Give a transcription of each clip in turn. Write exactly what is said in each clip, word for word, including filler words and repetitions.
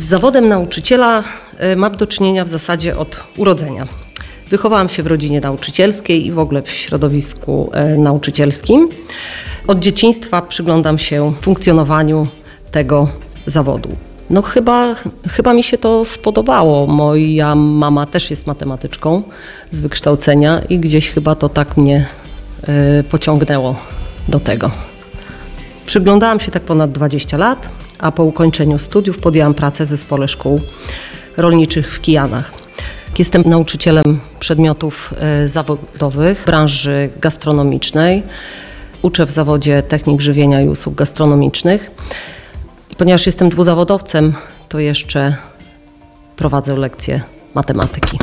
zawodem nauczyciela mam do czynienia w zasadzie od urodzenia. Wychowałam się w rodzinie nauczycielskiej i w ogóle w środowisku nauczycielskim. Od dzieciństwa przyglądam się funkcjonowaniu tego zawodu. No chyba, chyba mi się to spodobało. Moja mama też jest matematyczką z wykształcenia i gdzieś chyba to tak mnie y, pociągnęło do tego. Przyglądałam się tak ponad dwadzieścia lat, a po ukończeniu studiów podjęłam pracę w zespole szkół rolniczych w Kijanach. Jestem nauczycielem przedmiotów y, zawodowych branży gastronomicznej. Uczę w zawodzie technik żywienia i usług gastronomicznych. Ponieważ jestem dwuzawodowcem, to jeszcze prowadzę lekcje matematyki.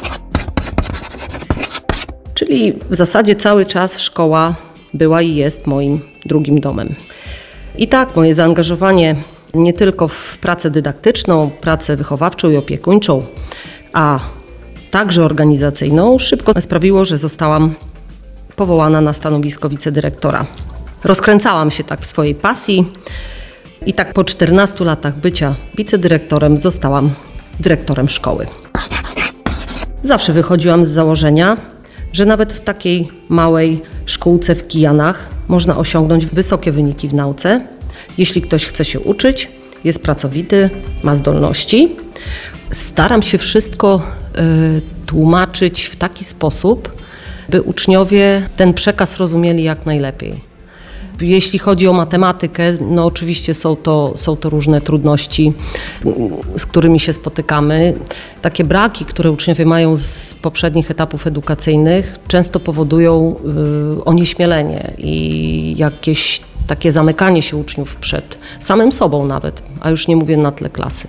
Czyli w zasadzie cały czas szkoła była i jest moim drugim domem. I tak moje zaangażowanie nie tylko w pracę dydaktyczną, pracę wychowawczą i opiekuńczą, a także organizacyjną szybko sprawiło, że zostałam powołana na stanowisko wicedyrektora. Rozkręcałam się tak w swojej pasji. I tak po czternastu latach bycia wicedyrektorem zostałam dyrektorem szkoły. Zawsze wychodziłam z założenia, że nawet w takiej małej szkółce w Kijanach można osiągnąć wysokie wyniki w nauce, jeśli ktoś chce się uczyć, jest pracowity, ma zdolności. Staram się wszystko y, tłumaczyć w taki sposób, by uczniowie ten przekaz rozumieli jak najlepiej. Jeśli chodzi o matematykę, no oczywiście są to, są to różne trudności, z którymi się spotykamy. Takie braki, które uczniowie mają z poprzednich etapów edukacyjnych, często powodują y, onieśmielenie i jakieś takie zamykanie się uczniów przed samym sobą nawet, a już nie mówię na tle klasy.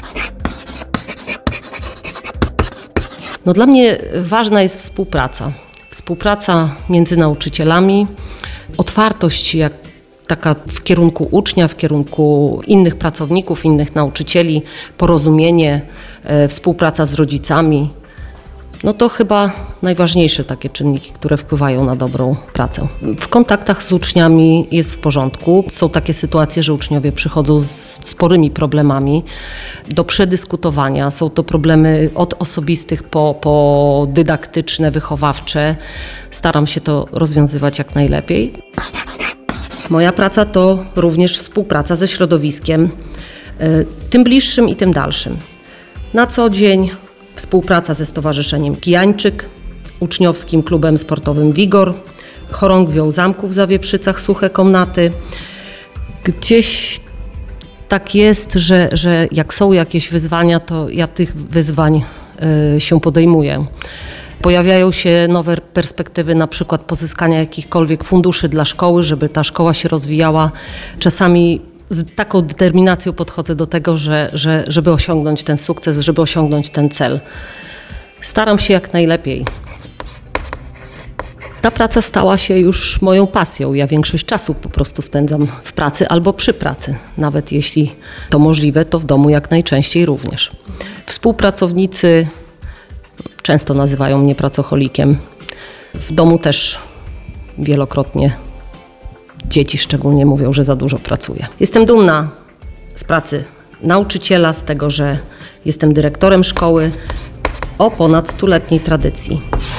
No dla mnie ważna jest współpraca. Współpraca między nauczycielami, otwartość jak taka w kierunku ucznia, w kierunku innych pracowników, innych nauczycieli, porozumienie, e, współpraca z rodzicami. No to chyba najważniejsze takie czynniki, które wpływają na dobrą pracę. W kontaktach z uczniami jest w porządku. Są takie sytuacje, że uczniowie przychodzą z sporymi problemami do przedyskutowania. Są to problemy od osobistych po, po dydaktyczne, wychowawcze. Staram się to rozwiązywać jak najlepiej. Moja praca to również współpraca ze środowiskiem, tym bliższym i tym dalszym. Na co dzień współpraca ze Stowarzyszeniem Kijańczyk, Uczniowskim Klubem Sportowym Wigor, Chorągwią Zamków w Zawieprzycach Suche Komnaty. Gdzieś tak jest, że, że jak są jakieś wyzwania, to ja tych wyzwań y, się podejmuję. Pojawiają się nowe perspektywy, na przykład pozyskania jakichkolwiek funduszy dla szkoły, żeby ta szkoła się rozwijała. Czasami z taką determinacją podchodzę do tego, że, że, żeby osiągnąć ten sukces, żeby osiągnąć ten cel. Staram się jak najlepiej. Ta praca stała się już moją pasją. Ja większość czasu po prostu spędzam w pracy albo przy pracy. Nawet jeśli to możliwe, to w domu jak najczęściej również. Współpracownicy często nazywają mnie pracocholikiem. W domu też wielokrotnie dzieci szczególnie mówią, że za dużo pracuję. Jestem dumna z pracy nauczyciela, z tego, że jestem dyrektorem szkoły o ponad stuletniej tradycji.